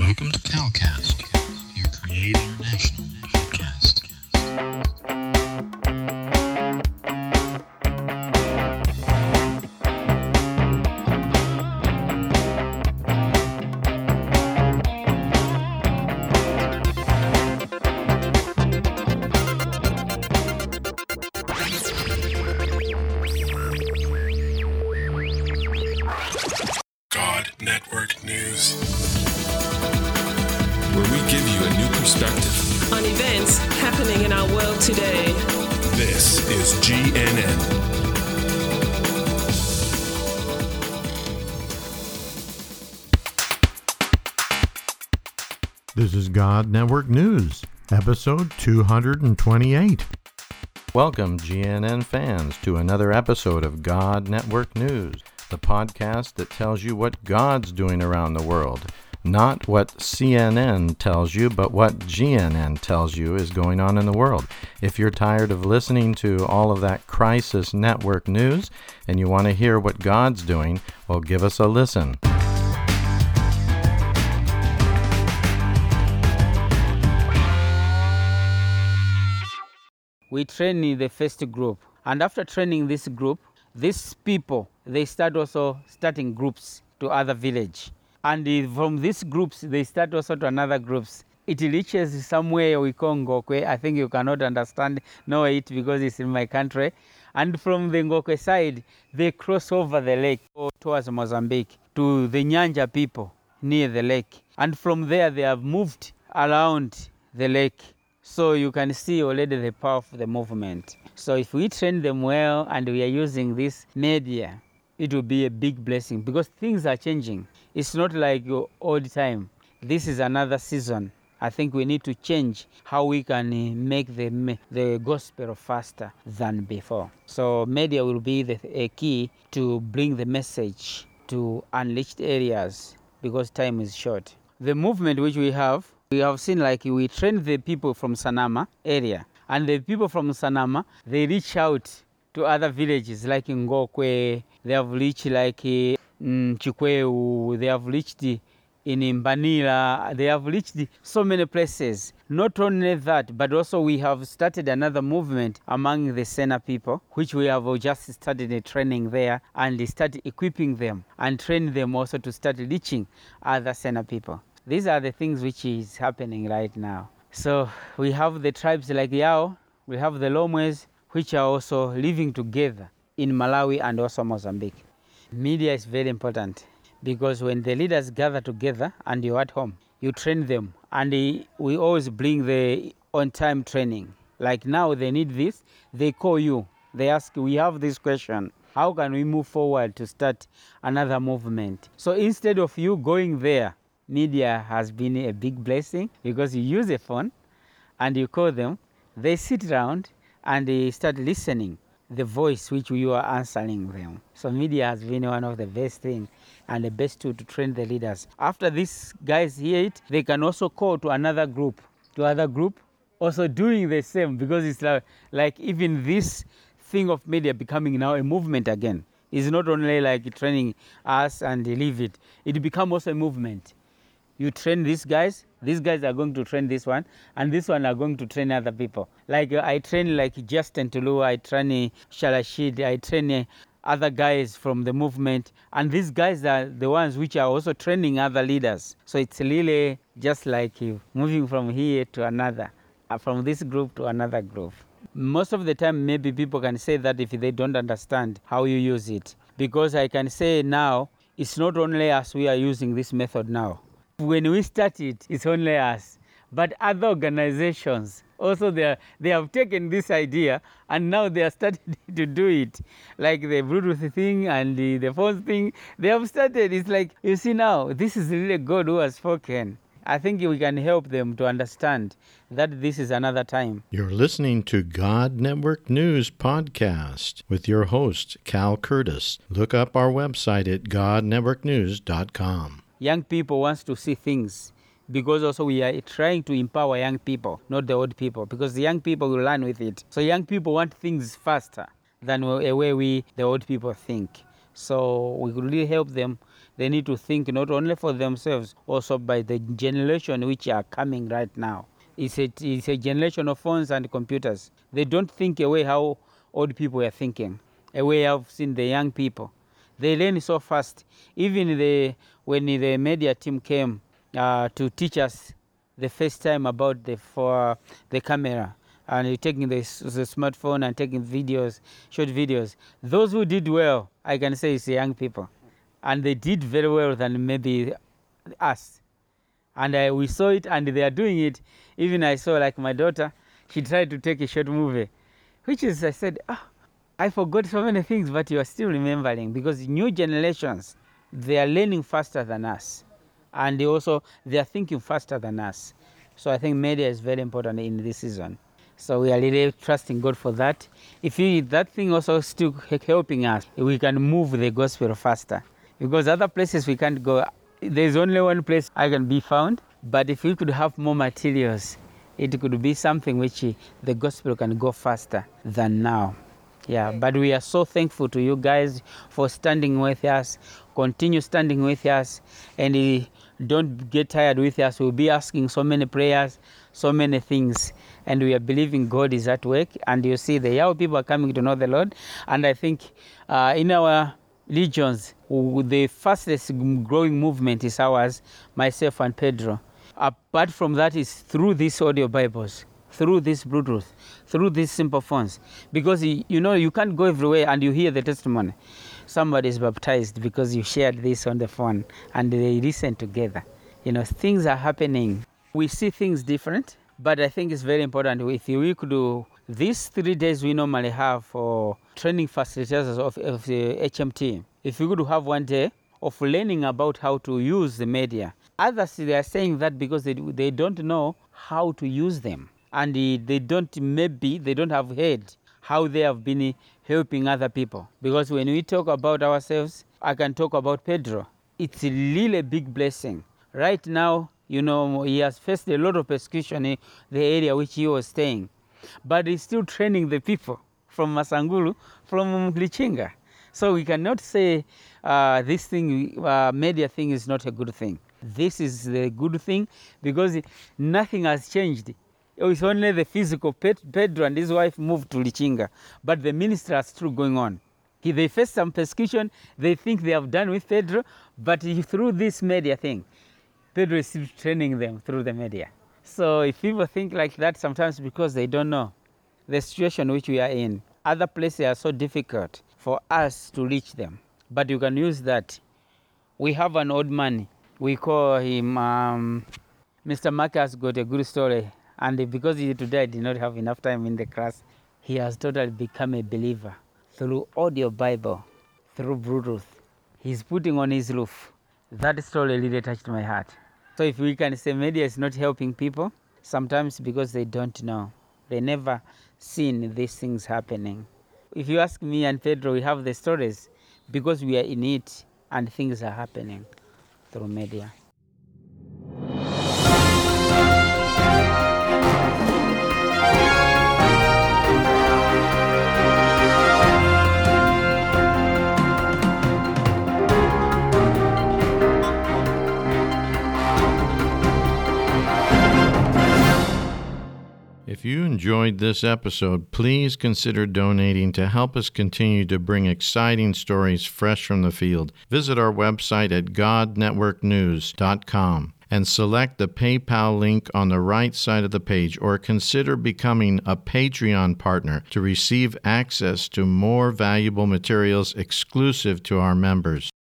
Welcome to CalCast, your Create International podcast. God Network News, where we give you a new perspective on events happening in our world today. This is GNN. This is God Network News, episode 228. Welcome, GNN fans, to another episode of God Network News, the podcast that tells you what God's doing around the world. Not what CNN tells you, but what GNN tells you is going on in the world. If you're tired of listening to all of that crisis network news and you want to hear what God's doing, well, give us a listen. We train the first group, and after training this group, these people, they starting groups to other village. And from these groups, they start also to another groups. It reaches somewhere we call Ngokwe. I think you cannot know it because it's in my country. And from the Ngokwe side, they cross over the lake towards Mozambique to the Nyanja people near the lake. And from there, they have moved around the lake. So you can see already the power of the movement. So if we train them well and we are using this media, it will be a big blessing because things are changing. It's not like all the time. This is another season. I think we need to change how we can make the gospel faster than before. So media will be a key to bring the message to unreached areas because time is short. The movement which we have seen like we train the people from Sanama area. And the people from Sanama, they reach out to other villages like Ngokwe, they have reached like Chikweu, they have reached in Mbanila, they have reached so many places. Not only that, but also we have started another movement among the Sena people, which we have just started a training there and started equipping them and train them also to start reaching other Sena people. These are the things which is happening right now. So we have the tribes like Yao, we have the Lomwes, which are also living together in Malawi and also Mozambique. Media is very important because when the leaders gather together and you're at home, you train them. And we always bring the on-time training. Like now they need this, they call you. They ask, we have this question. How can we move forward to start another movement? So instead of you going there, media has been a big blessing because you use a phone and you call them, they sit around and they start listening the voice which you are answering them. So media has been one of the best things and the best tool to train the leaders. After these guys hear it, they can also call to another group, also doing the same because it's like even this thing of media becoming now a movement again. It's not only like training us and leave it. It becomes also a movement. You train these guys are going to train this one, and this one are going to train other people. Like I train like Justin Tulu, I train Shalashid, I train other guys from the movement, and these guys are the ones which are also training other leaders. So it's really just like you moving from here to another, from this group to another group. Most of the time, maybe people can say that if they don't understand how you use it. Because I can say now, it's not only us we are using this method now. When we started, it's only us. But other organizations, also they have taken this idea and now they are starting to do it. Like the Bluetooth thing and the phone thing, they have started. It's like, you see now, this is really God who has spoken. I think we can help them to understand that this is another time. You're listening to God Network News Podcast with your host, Cal Curtis. Look up our website at godnetworknews.com. Young people want to see things because also we are trying to empower young people, not the old people, because the young people will learn with it. So young people want things faster than the way the old people think. So we could really help them They need to think not only for themselves, also by the generation which are coming right now. It's a generation of phones and computers. They don't think away how old people are thinking, a way I've seen the young people. They learn so fast. Even when the media team came to teach us the first time about the camera and taking the smartphone and taking videos, short videos, those who did well, I can say, is the young people. And they did very well than maybe us. And we saw it, and they are doing it. Even I saw, like my daughter, she tried to take a short movie, which is, I said, I forgot so many things, but you are still remembering, because new generations, they are learning faster than us. And they are thinking faster than us. So I think media is very important in this season. So we are really trusting God for that. If that thing also still helping us, we can move the gospel faster. Because other places we can't go. There's only one place I can be found. But if we could have more materials, it could be something which the gospel can go faster than now. Yeah, but we are so thankful to you guys for standing with us. Continue standing with us, and don't get tired with us. We'll be asking so many prayers, so many things, and we are believing God is at work. And you see, the young people are coming to know the Lord. And I think in our regions, the fastest growing movement is ours, myself and Pedro. Apart from that, is through these audio Bibles, through this Bluetooth, through these simple phones. Because, you can't go everywhere and you hear the testimony. Somebody is baptized because you shared this on the phone and they listen together. Things are happening. We see things different, but I think it's very important. If we could do these 3 days we normally have for training facilitators of the HMT, if we could have 1 day of learning about how to use the media. Others, they are saying that because they don't know how to use them. And they don't have heard how they have been helping other people. Because when we talk about ourselves, I can talk about Pedro. It's really a big blessing. Right now, he has faced a lot of persecution in the area which he was staying. But he's still training the people from Masangulu, from Lichinga. So we cannot say this thing, media thing, is not a good thing. This is the good thing because nothing has changed. It's only the physical. Pedro and his wife moved to Lichinga, but the ministry is still going on. They face some persecution. They think they have done with Pedro, but through this media thing, Pedro is still training them through the media. So if people think like that, sometimes because they don't know the situation which we are in, other places are so difficult for us to reach them. But you can use that. We have an old man. We call him Mr. Mark has got a good story. And because today I did not have enough time in the class, he has totally become a believer through audio Bible, through Bluetooth. He's putting on his roof. That story really touched my heart. So if we can say media is not helping people, sometimes because they don't know. They never seen these things happening. If you ask me and Pedro, we have the stories because we are in it and things are happening through media. If you enjoyed this episode, please consider donating to help us continue to bring exciting stories fresh from the field. Visit our website at godnetworknews.com and select the PayPal link on the right side of the page, or consider becoming a Patreon partner to receive access to more valuable materials exclusive to our members.